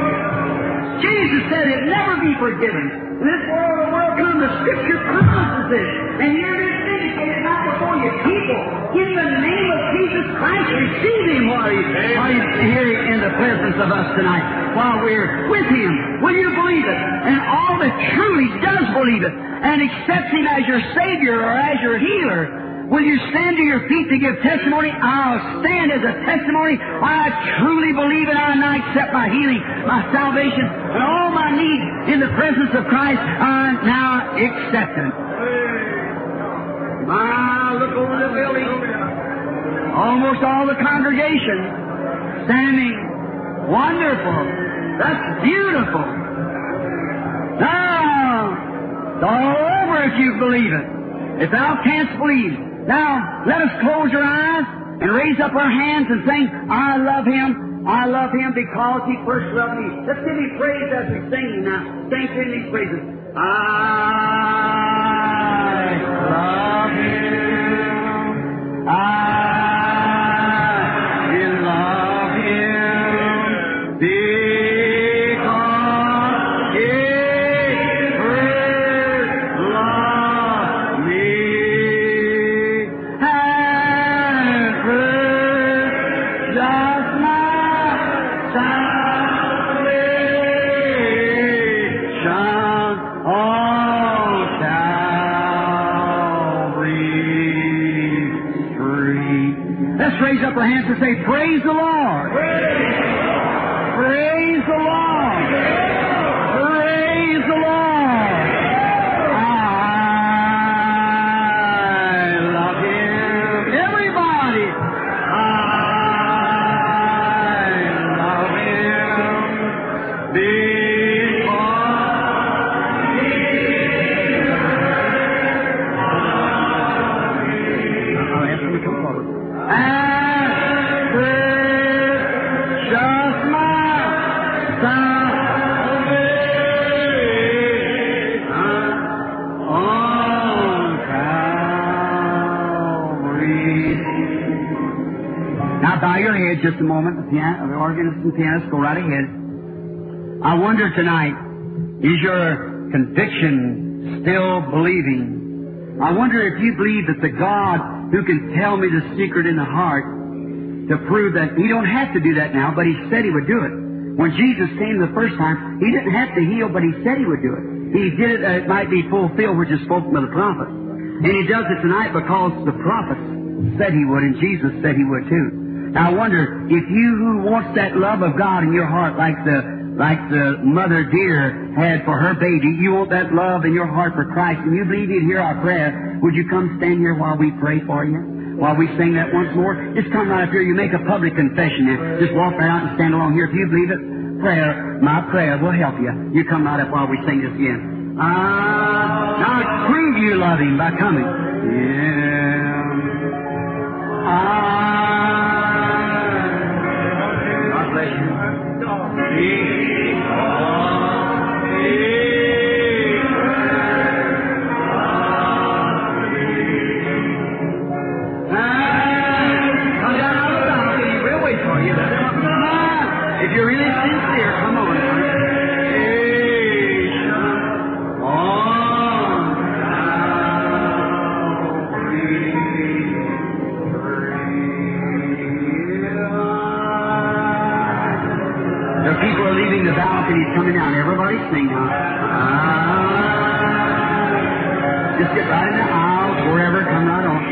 Jesus said it'd never be forgiven. In this world, the world comes, the Scripture promises it. And here it is vindicated not before you people. In the name of Jesus Christ, receive Him while He's here in the presence of us tonight, while we're with Him. Will you believe it? And all that truly does believe it and accepts Him as your Savior or as your healer, will you stand to your feet to give testimony? I'll stand as a testimony. I truly believe it. I now accept my healing, my salvation, and all my needs in the presence of Christ. I now accept it. Look over the building. Almost all the congregation standing. Wonderful. That's beautiful. Now, it's all over if you believe it. If thou canst believe. Now, let us close our eyes and raise up our hands and sing, I love Him because He first loved me. Let's give Him praise as we sing now. Sing to Him these praises. I love Him. I love Him because He first loved me. Raise up our hands and say, praise the Lord. Praise the Lord. Praise the Lord. I love Him. Everybody. I love Him because He Now bow your head just a moment. The organist and pianist, go right ahead. I wonder tonight, is your conviction still believing? I wonder if you believe that the God who can tell me the secret in the heart to prove that He don't have to do that now, but He said He would do it. When Jesus came the first time, He didn't have to heal, but He said He would do it. He did it that it might be fulfilled, which is spoken by the prophet. And He does it tonight because the prophets said He would, and Jesus said He would too. Now I wonder if you who wants that love of God in your heart, like the mother deer had for her baby, you want that love in your heart for Christ, and you believe You'd hear our prayer, would you come stand here while we pray for you? While we sing that once more? Just come right up here. You make a public confession here. Just walk right out and stand along here. If you believe it, my prayer will help you. You come right up while we sing this again. Now prove you love Him by coming. God bless you. If you're really sincere, come on. The people are leaving the balcony, coming down. Everybody sing now. Just get right in the aisles, wherever, come right on.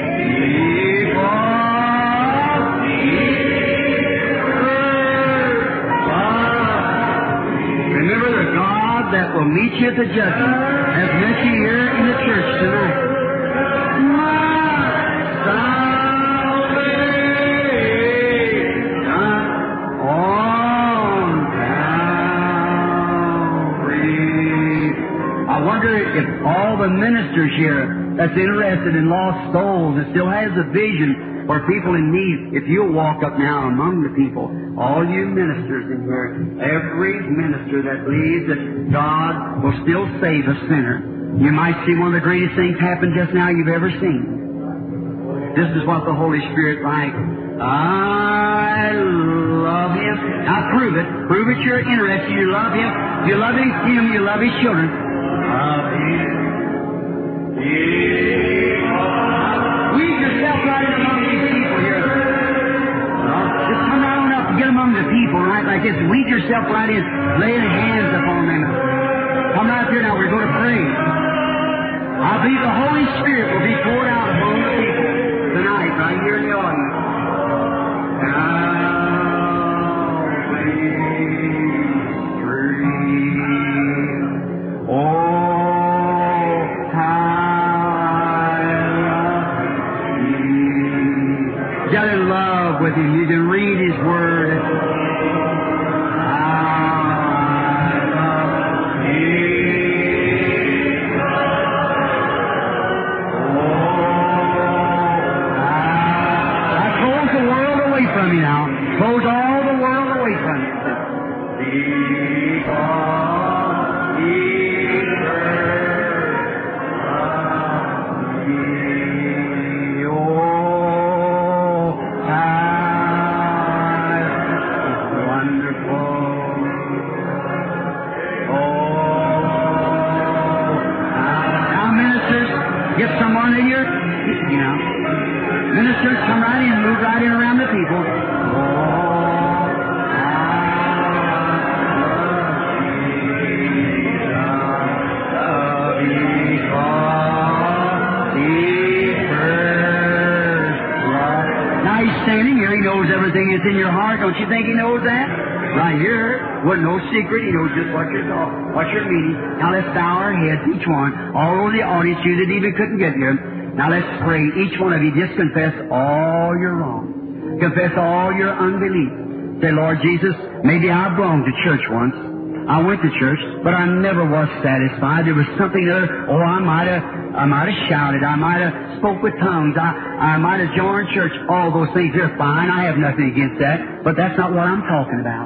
Remember the God that will meet you at the judgment has met you here in the church tonight. I wonder if all the ministers here that's interested in lost souls and still has a vision for people in need, if you'll walk up now among the people, all you ministers in here, every minister that believes that God will still save a sinner, you might see one of the greatest things happen just now you've ever seen. This is what the Holy Spirit like. I love Him. Now prove it. Prove it you're interested. You love Him. You love Him, you love His children. Love Him. Weave yourself right in among these people here. Just come right on up and get among the people, right, like this. Weave yourself right in. Lay your hands upon them. Come right here now. We're going to pray. I believe the Holy Spirit will be poured out among the people tonight, right here in the audience. Get in love with Him. You can read His Word. Close the world away from you now. Close all the world away from you. Get someone in here, ministers, come right in, move right in around the people. Now He's standing here, He knows everything that's in your heart. Don't you think He knows that? Right here, wasn't no secret. He knows just what you're meaning. Now let's bow our heads, each one, all over the audience, you that even couldn't get here. Now let's pray. Each one of you just confess all your wrong. Confess all your unbelief. Say, Lord Jesus, maybe I belonged to church once. I went to church, but I never was satisfied. There was something other. Oh, I might have shouted. I might have spoke with tongues. I might have joined church. All those things are fine. I have nothing against that. But that's not what I'm talking about.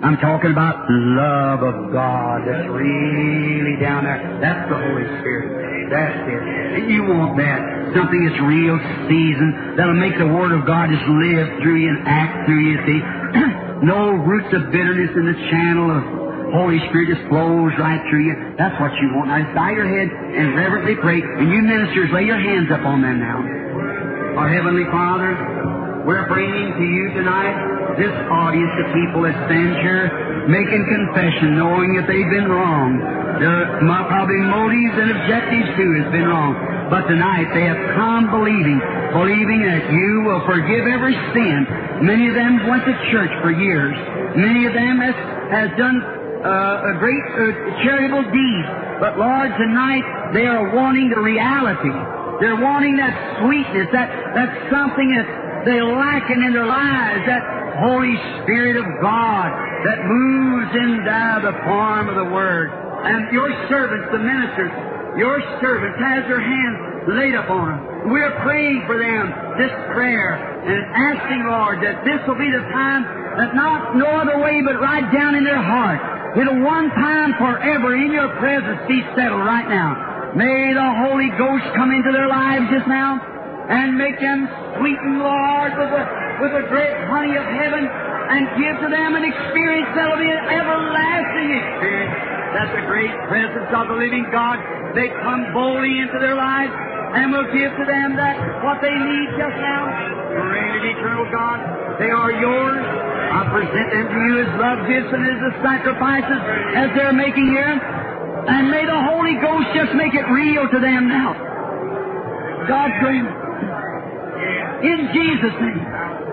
I'm talking about love of God that's really down there. That's the Holy Spirit. That's it. You want that. Something that's real seasoned, that'll make the Word of God just live through you and act through you, see. No roots of bitterness in the channel of Holy Spirit just flows right through you. That's what you want. Now, just bow your head and reverently pray. And you ministers, lay your hands up on them now. Our Heavenly Father, we're bringing to you tonight this audience of people that stands here making confession, knowing that they've been wrong. Their probably motives and objectives too has been wrong. But tonight they have come believing that you will forgive every sin. Many of them went to church for years. Many of them has done a great charitable deed. But Lord, tonight they are wanting the reality. They're wanting that sweetness, that's something that they're lacking in their lives, that Holy Spirit of God that moves in the form of the Word. And your servants, the ministers, your servants has their hands laid upon them. We're praying for them this prayer and asking, Lord, that this will be the time that not no other way but right down in their heart. It'll one time forever in your presence be settled right now. May the Holy Ghost come into their lives just now and make them sweeten, Lord, with the great honey of heaven, and give to them an experience that'll be an everlasting experience. That's the great presence of the living God. They come boldly into their lives, and we'll give to them that what they need just now. Great and eternal God, they are yours. I present them to you as love gifts and as the sacrifices as they're making here. And may the Holy Ghost just make it real to them now. God grant it. In Jesus' name.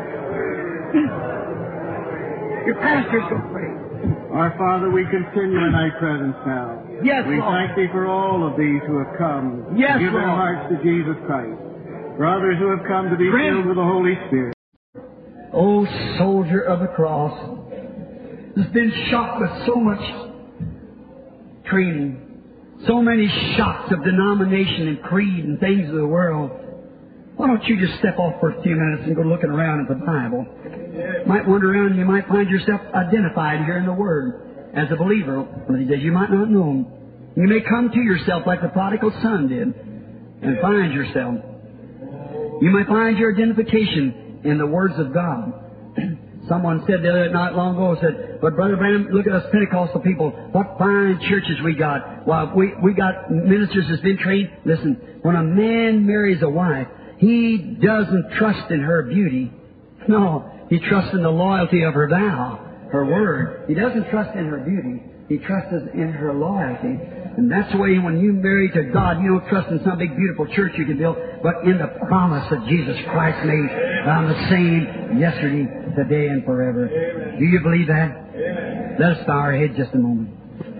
Your pastors will pray. Our Father, we continue in Thy presence now. Yes, we Lord. thank Thee for all of these who have come Yes, to give their Lord. hearts to Jesus Christ. For others who have come to be Friend. filled with the Holy Spirit. Oh, soldier of the cross, has been shocked with so much training, so many shocks of denomination and creed and things of the world. Why don't you just step off for a few minutes and go looking around at the Bible? You might wander around and you might find yourself identified here in the Word as a believer. You might not know Him. You may come to yourself like the prodigal son did and find yourself. You may find your identification in the words of God. Someone said the other night long ago, said, but Brother Branham, look at us Pentecostal people, what fine churches we got. Well, we got ministers that's been trained. Listen, when a man marries a wife, he doesn't trust in her beauty. No, he trusts in the loyalty of her vow, her word. He doesn't trust in her beauty. He trusts in her loyalty. And that's the way when you marry to God, you don't trust in some big beautiful church you can build, but in the promise that Jesus Christ made. I'm the same yesterday, today, and forever. Do you believe that? Let us bow our heads just a moment.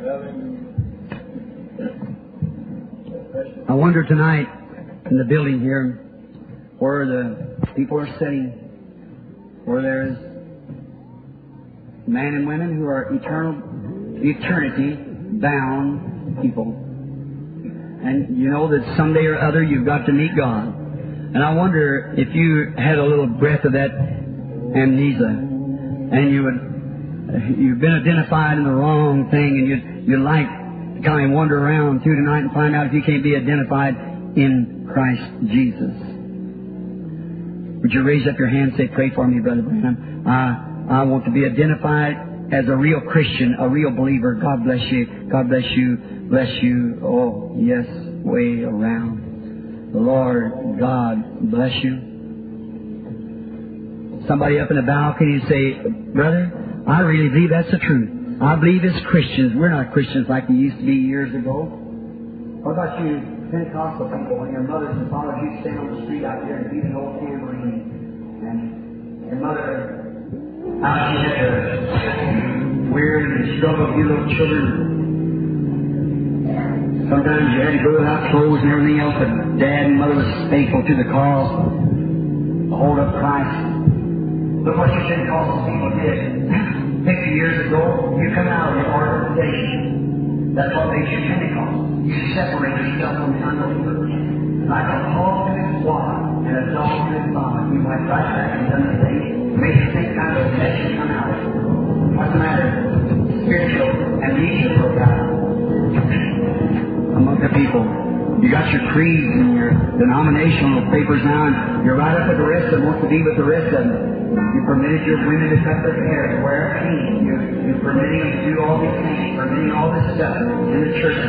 I wonder tonight in the building here where the people are sitting, where there's men and women who are eternity bound people. And you know that someday or other you've got to meet God. And I wonder if you had a little breath of that amnesia and you've been identified in the wrong thing, and you'd like to kind of wander around through tonight and find out if you can't be identified in Christ Jesus. Would you raise up your hand and say, pray for me, Brother Branham? I want to be identified as a real Christian, a real believer. God bless you. God bless you. Bless you. Oh, yes, way around. The Lord God bless you. Somebody up in the balcony say, Brother, I really believe that's the truth. I believe as Christians, we're not Christians like we used to be years ago. What about you Pentecostal people, when your mothers and fathers used to stand on the street out there and beat an old tambourine, and your mother, how she had to weird and struggle with you little children. Sometimes you had to go without clothes and everything else, but Dad and Mother was faithful to the cause, to hold up Christ. Look what you Pentecostal people did. 50 years ago, you come out of the organization. That's what makes you Pentecostal. You separate yourself from the unbelievers. Like a hog in its water and a dog in its vomit. You went right back and done the thing. Makes you think kind of a mess you come out of. What's the matter? your creeds and your denominational papers now, and you're right up with the rest of them, want to be with the rest of them. You permitted your women to cut their hair, to wear a cane. You're permitting them to do all these things, permitting all this stuff in the church.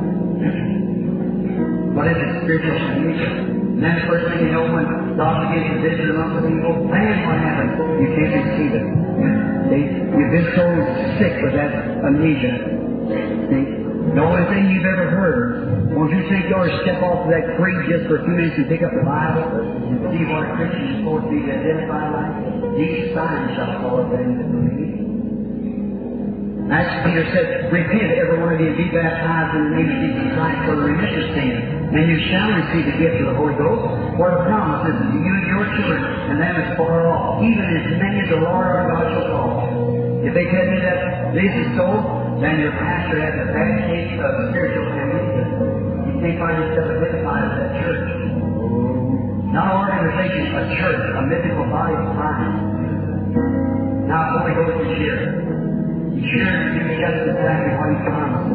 What is it? Spiritual confusion. And then the first thing you know, when God begins to visit among the people, man, what happens? You can't receive it. You've been so sick with that amnesia. See? The only thing you've ever heard, won't you think you ought to step off of that creed just for a few minutes and pick up the Bible and see what a Christian is supposed to be to identify like? These signs shall follow them that believe. As Peter said, repent, every one of you, and be baptized in the name of Jesus Christ for the remission of sin, and you shall receive the gift of the Holy Ghost, for the promise is to you and your children, and them is far off, even as many as the Lord our God shall call. If they tell you that this is so, then your pastor has a bad case of spiritual amnesia. You can't find yourself identified as that church. Not an organization, a church, a mythical body of Christ. Now, Holy Ghost is here. He's here to do just exactly what He promised.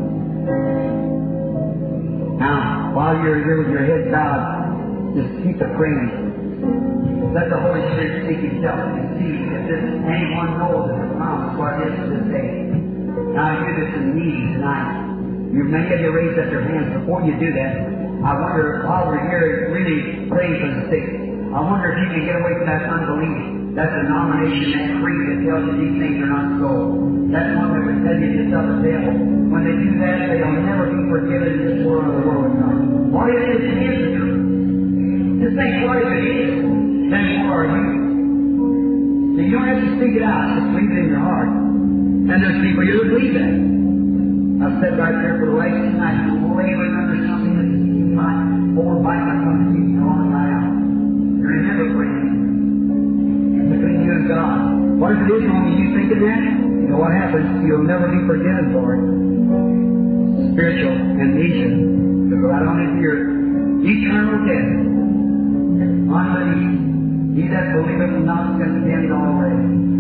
Now, while you're here with your head bowed, just keep the praying. Let the Holy Spirit speak Himself and see if anyone knows the promise what it is for this day. Now, you that's in need tonight, many of you raised up your hands. Before you do that, I wonder, while we're here really praying for the sick, I wonder if you can get away from that unbelief, that denomination, that creed that tells you these things are not so. That's one that would tell you it's of the devil. When they do that, they'll never be forgiven in this world or the world of God. What if it is the truth? Just think, what if it is? Then who are you? So you don't have to speak it out, just believe it in your heart. And there's people who believe that. I've said right there for the last night, you're laboring under something that you might hold back by something you can all die out. You're never praying. Between you and God. What if it is wrong and you think of that? You know what happens? You'll never be forgiven for it. Spiritual amnesia. To go out on into your eternal death. Unbelief. He that believeth not is condemned already.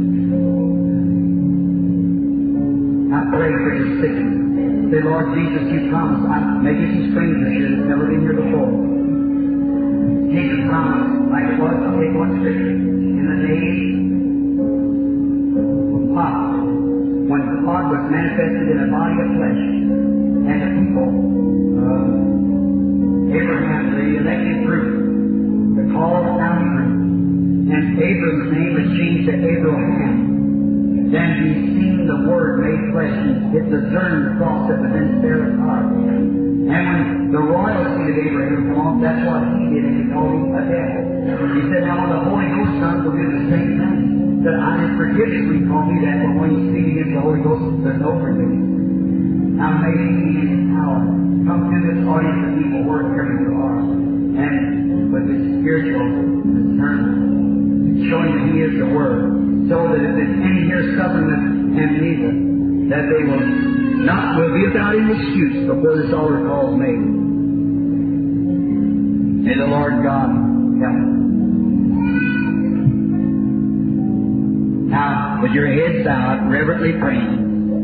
I pray for your sickness. Say, Lord Jesus, you promised. Maybe some strangers here that's never been here before. Jesus promised, like it was, I'll take one scripture. In the days of Lot, when God was manifested in a body of flesh, and the people, Abraham, the elected group, the called out group, and Abram's name was changed to Abraham. Then he seen the Word made flesh and it discerned the cross that was in Sarah's heart. And when the royalty of Abraham came off, that's what he did, and he called him a devil. He said, now the Holy Ghost comes will do the same thing. That I didn't forgive you, he called me that, but when you speak against the Holy Ghost, there's no forgiveness. Now may He in His power come to this audience of people wherever you are, and with His spiritual discernment, showing that He is the Word, so that if there's any here suffering with amnesia, that they will be without any excuse before this altar call is made. May the Lord God help us. Now, with your head bowed, reverently praying,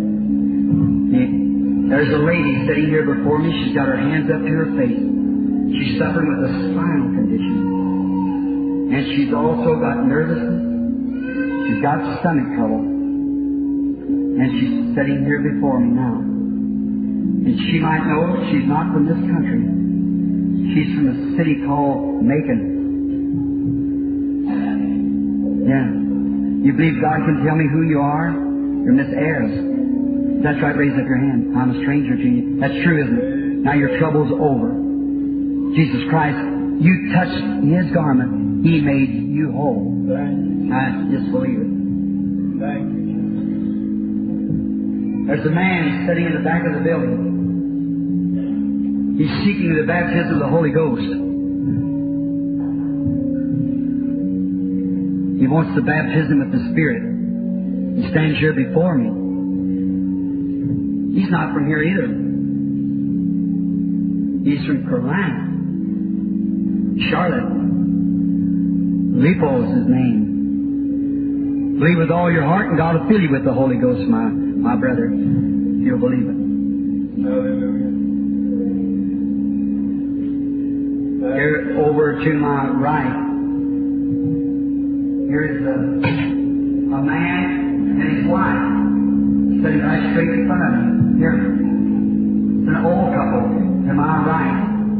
there's a lady sitting here before me. She's got her hands up to her face. She's suffering with a spinal condition. And she's also got nervousness. She's got stomach trouble. And she's sitting here before me now. And she might know she's not from this country. She's from a city called Macon. Yeah. You believe God can tell me who you are? You're Miss Ayers. That's right, raise up your hand. I'm a stranger to you. That's true, isn't it? Now your trouble's over. Jesus Christ, you touched His garment. He made you whole. I just believe it. Thank you. There's a man sitting in the back of the building. He's seeking the baptism of the Holy Ghost. He wants the baptism of the Spirit. He stands here before me. He's not from here either. He's from Carolina. Charlotte. Lipo is his name. Believe with all your heart and God will fill you with the Holy Ghost, my brother. If you'll believe it. Hallelujah. Here over to my right, here is a man and his wife sitting right straight in front of me. Here, it's an old couple to my right.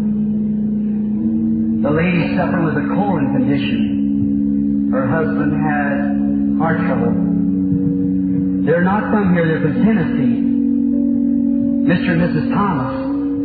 The lady suffering with a colon condition. Her husband has heart trouble. They're not from here, they're from Tennessee. Mr. and Mrs. Thomas,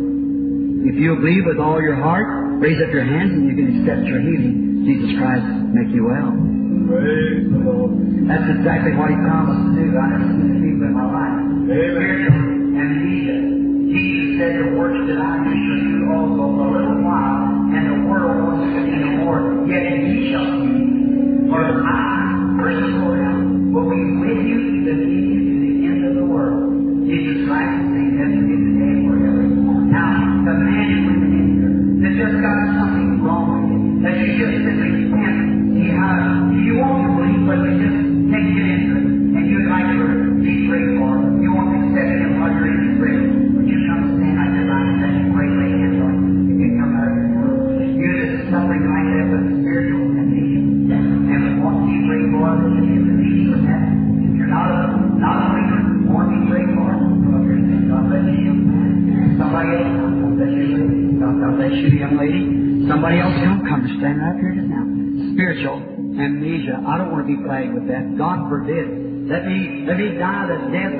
if you'll believe with all your heart, raise up your hands and you can accept your healing. Jesus Christ make you well. Praise the Lord. That's exactly what He promised to do. I never seen His people in my life. Spiritual amnesia. Jesus said, the works that I do shall do also for a little while, and the world wants to see no more. Yet He shall see. For I, verse 4, will be with you even to the end of the world. Jesus Christ is saying that He is today and forever. Now, the man and women in here that just got something wrong with you, that you just simply can't see how you want to believe, but you just can't get into it, and you'd like to be prayed for. You won't accept Him while you're in His grace. When you come stand like that, like that, and pray, lay hands on you, you can come out of your room. You're just suffering like that with spiritual amnesia, and we want to be prayed for, and you can be with that. If you're not a believer, want to be prayed for, God bless you. Somebody else, God bless you. God bless you, young lady. Somebody else come stand right here just now. Spiritual amnesia. I don't want to be plagued with that. God forbid. Let me die the death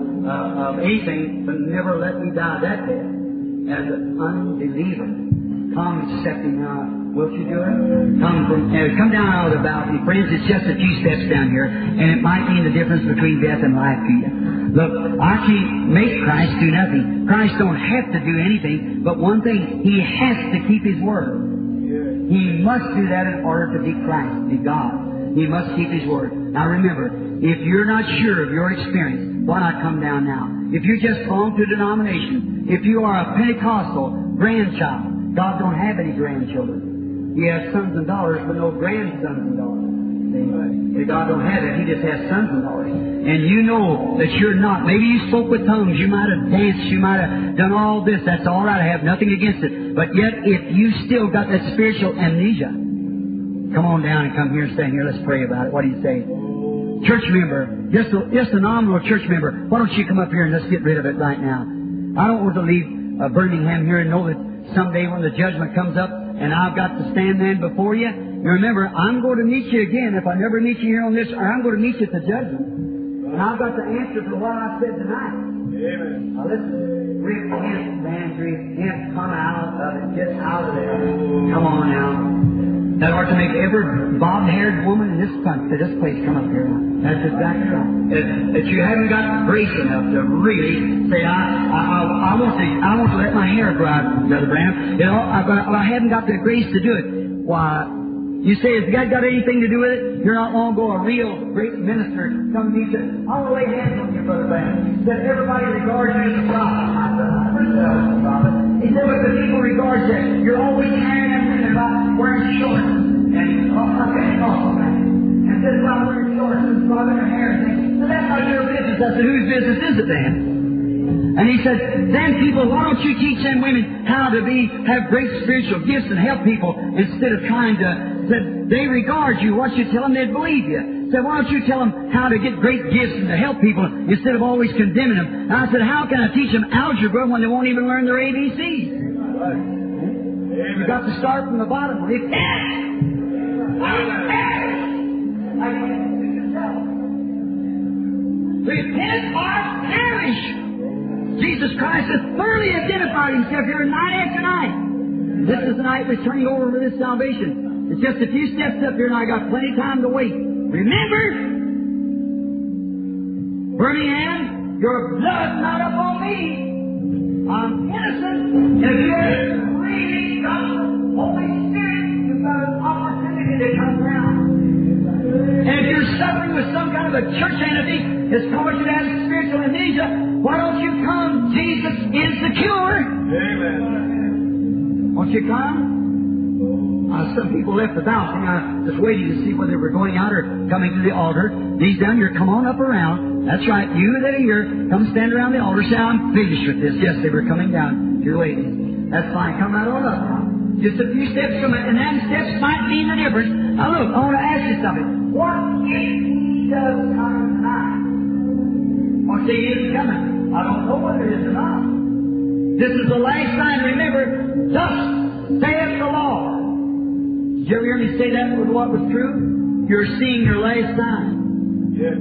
of anything, but never let me die that death as an unbeliever. Come accept Him now. Will you do it? Come down out of the balcony. Friends, it's just a few steps down here, and it might mean the difference between death and life to you. Look, I can't make Christ do nothing. Christ don't have to do anything, but one thing, He has to keep His word. He must do that in order to be Christ, be God. He must keep His word. Now remember, if you're not sure of your experience, why not come down now? If you just belong to a denomination, if you are a Pentecostal grandchild, God don't have any grandchildren. He has sons and daughters, but no grandsons and daughters. See? God don't have it. He just has sons and daughters. And you know that you're not. Maybe you spoke with tongues. You might have danced. You might have done all this. That's all right. I have nothing against it. But yet, if you still got that spiritual amnesia, come on down and come here and stand here. Let's pray about it. What do you say? Church member, just a nominal church member, why don't you come up here and let's get rid of it right now? I don't want to leave Birmingham here and know that someday when the judgment comes up and I've got to stand then before you, remember, I'm going to meet you again. If I never meet you here on this, or I'm going to meet you at the judgment. And I've got to answer for what I said tonight. Amen. Now listen, repent, man, repent, come out of it, get out of there. Come on now. That ought to make every bob-haired woman in this country, this place, come up here now. That's exactly right. If you haven't got grace enough to really say, I want to let my hair grow out, Brother Branham. You know, I haven't got the grace to do it. Why? You say, has God got anything to do with it? You're not long ago a real great minister come to me and said, I want to lay hands on you, Brother Branham. He said, everybody regards you as a prophet. I said, I never said I was a prophet. He said, but the people regard you. You're always carrying them women about wearing shorts. And he said, oh, okay, awesome, man. And said about wearing shorts and bobbing her hair and things. So that's not your business. I said, whose business is it then? And he said, then people, why don't you teach them women how to have great spiritual gifts and help people instead of trying to, said, they regard you. What you tell them, they'd believe you. Said, why don't you tell them how to get great gifts and to help people instead of always condemning them? And I said, how can I teach them algebra when they won't even learn their ABCs? You've got to start from the bottom. Repent! Repent or perish! Jesus Christ has thoroughly identified Himself here night after night. This is the night we're turning over for this salvation. It's just a few steps up here and I got plenty of time to wait. Remember, Birmingham, your blood's not up on me. I'm innocent. If you're really got the Holy Spirit, you've got an opportunity to come around. And if you're suffering with some kind of a church entity that's caused you to have spiritual amnesia, why don't you come? Jesus is the cure. Amen. Won't you come? Some people left the balcony. I was waiting to see whether they were going out or coming to the altar. These down here, come on up around. That's right. You that are here, come stand around the altar. Say, I'm finished with this. Yes, they were coming down. You're waiting. That's fine. Come right on up now. Just a few steps from it, and them steps might mean the difference. Now look, I want to ask you something. What if He does come tonight? Or say He is coming? I don't know whether it is or not. This is the last sign. Remember, thus saith the Lord. Did you ever hear me say that was what was true? You're seeing your last sign. Yes.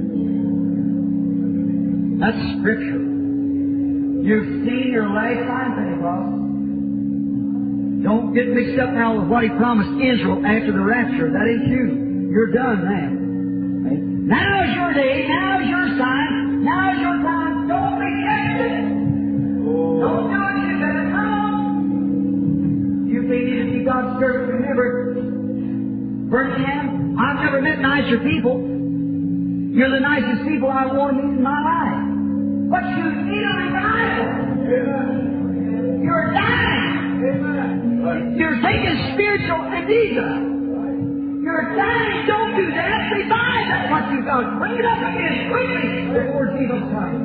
That's Scripture. You've seen your last sign, Pentecost. Don't get mixed up now with what He promised Israel after the rapture. That ain't you. You're done now. Now's your day. Now's your sign. Now's your time. Don't reject it. Don't do it. You better come on. You may need to be God's servant. Remember, Birmingham, I've never met nicer people. You're the nicest people I want to meet in my life. But you need a revival. You're dying. You're taking spiritual amnesia. You're dying. Don't do that. Revive that what you've got. Bring it up again quickly before Jesus comes.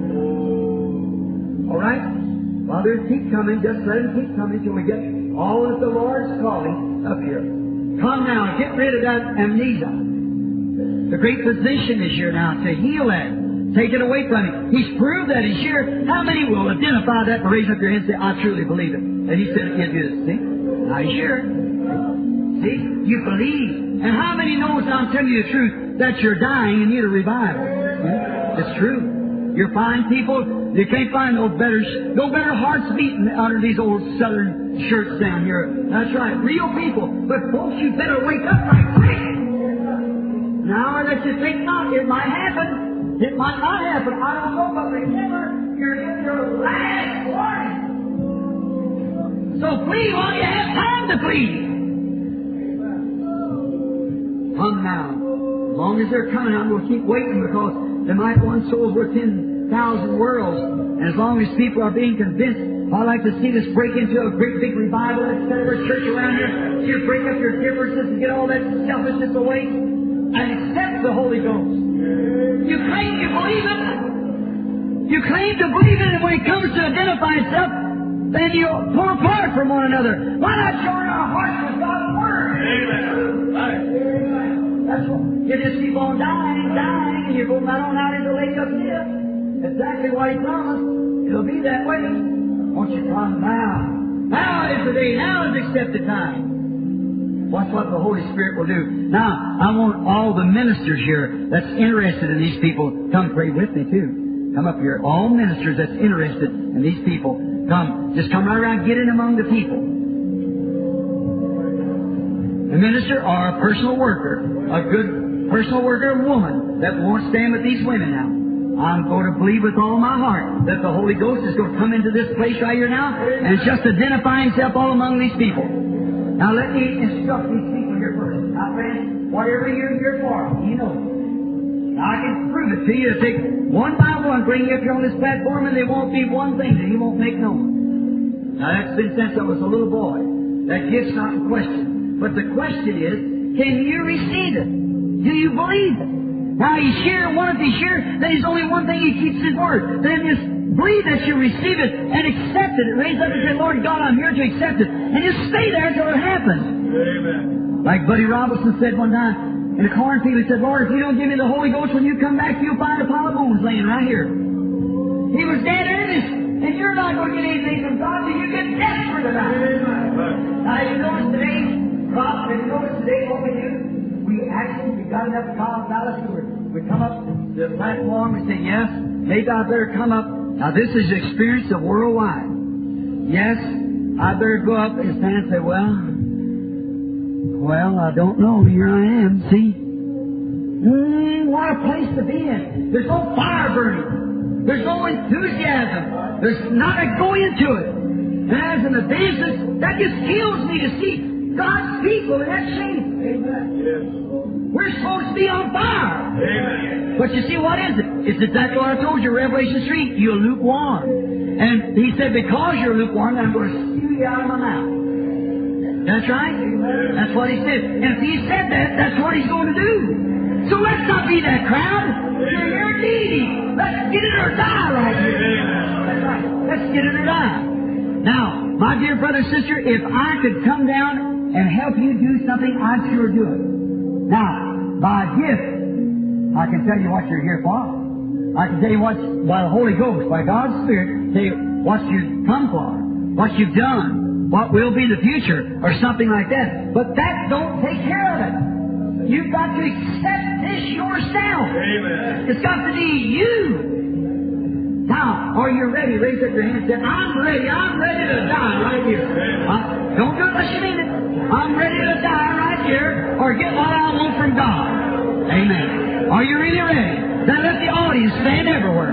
All right? Father, keep coming. Just let Him keep coming till we get all that the Lord's calling up here. Come now. Get rid of that amnesia. The great physician is here now to heal that. Take it away from Him. He's proved that He's here. How many will identify that and raise up your hand and say, I truly believe it? And He said it is. See? Now He's here. See? You believe. And how many knows, I'm telling you the truth, that you're dying and need a revival? It's true. You find people, you can't find no better hearts beating under these old southern shirts down here. That's right. Real people. But folks, you better wake up right quick. Now that you think not, it might happen. It might not happen. I don't know, but remember, you're in your last warning. So please, while you have time to plead. Come now. As long as they're coming, I'm going to keep waiting because there might one soul's worth 10,000 worlds. And as long as people are being convinced, I'd like to see this break into a great big revival. Let's set up a church around here. You break up your differences and get all that selfishness away. And accept the Holy Ghost. You claim you believe it. You claim to believe it, and when it comes to identify itself, then you pull apart from one another. Why not join our hearts with God's Word? Amen. That's what you just keep on dying, and you go right on out into the lake of death. Exactly what He promised. It'll be that way. Won't you come now? Now is the day. Now is the accepted time. Watch what the Holy Spirit will do. Now, I want all the ministers here that's interested in these people, come pray with me too. Come up here. All ministers that's interested in these people, come. Just come right around, get in among the people. A minister or a personal worker, a good personal worker, a woman that won't stand with these women now. I'm going to believe with all my heart that the Holy Ghost is going to come into this place right here now and just identify Himself all among these people. Now let me instruct these people here first. Now friends, whatever you're here for, you know. Now I can prove it to you. Take one by one, bring you up here on this platform, and there won't be one thing that He won't make known. Now that's been since I was a little boy. That gift's not in question. But the question is, can you receive it? Do you believe it? Now He's here, if He's here, then He's only one thing, He keeps His word. Then just believe that you receive it and accept it. Raise up and say, Lord God, I'm here to accept it. And just stay there until it happens. Amen. Like Buddy Robinson said one time in a cornfield, he said, Lord, if you don't give me the Holy Ghost when you come back, you'll find a pile of bones laying right here. He was dead earnest, and you're not going to get anything from God till you get desperate about it. Now, you notice today, Prophet, you notice today what we do? We got enough cars out of us. We come up to the platform and say, yes, maybe I better come up. Now, this is the experience of worldwide. Yes, I better go up and stand and say, well, I don't know. Here I am, see? What a place to be in. There's no fire burning. There's no enthusiasm. There's not a go into it. And as an evangelist, that just kills me to see God's people in that shape. Amen. Yes. We're supposed to be on fire. Amen. But you see, what is it? It's exactly what I told you, Revelation 3. You're lukewarm. And He said, because you're lukewarm, I'm going to spew you out of my mouth. That's right. Amen. That's what He said. And if He said that, that's what He's going to do. So let's not be that crowd. You're here needy. Let's get it or die right here. That's right. Let's get it or die. Now, my dear brother and sister, if I could come down and help you do something, I'd sure do it. Now, by gift, I can tell you what you're here for. I can tell you what's, by the Holy Ghost, by God's Spirit, tell you what you've come for, what you've done, what will be the future, or something like that. But that don't take care of it. You've got to accept this yourself. Amen. It's got to be you. Now, are you ready? Raise up your hand and say, I'm ready. I'm ready to die right here. Don't do it unless you mean it. I'm ready to die right here or get what I want from God. Amen. Are you really ready? Then let the audience stand everywhere.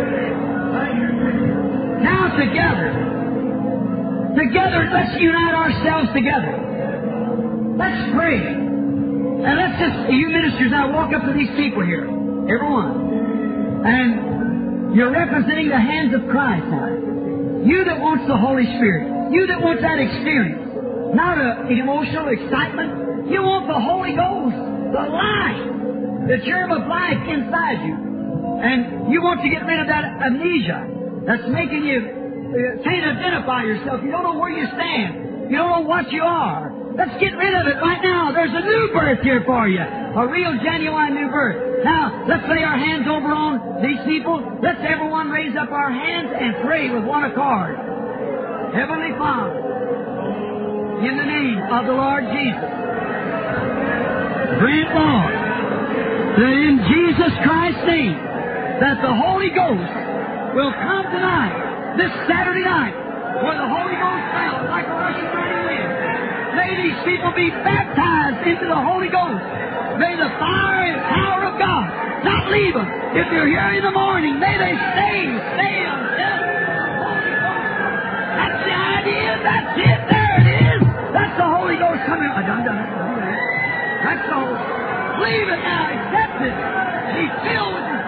Now together, let's unite ourselves together. Let's pray. And let's just, you ministers now, walk up to these people here. Everyone. And you're representing the hands of Christ now. You that wants the Holy Spirit. You that wants that experience. Not an emotional excitement. You want the Holy Ghost. The life. The germ of life inside you. And you want to get rid of that amnesia that's making you can't identify yourself. You don't know where you stand. You don't know what you are. Let's get rid of it right now. There's a new birth here for you. A real, genuine new birth. Now, let's lay our hands over on these people. Let's everyone raise up our hands and pray with one accord. Heavenly Father, in the name of the Lord Jesus, grant, Lord, that in Jesus Christ's name, that the Holy Ghost will come tonight, this Saturday night, where the Holy Ghost fell like a rushing mighty wind. May these people be baptized into the Holy Ghost. May the fire and power of God not leave them. If you're here in the morning, may they stay until the Holy Ghost. That's the idea. That's it. There it is. That's the Holy Ghost coming. I done it. That's all. Believe it now. Accept it. Be filled with the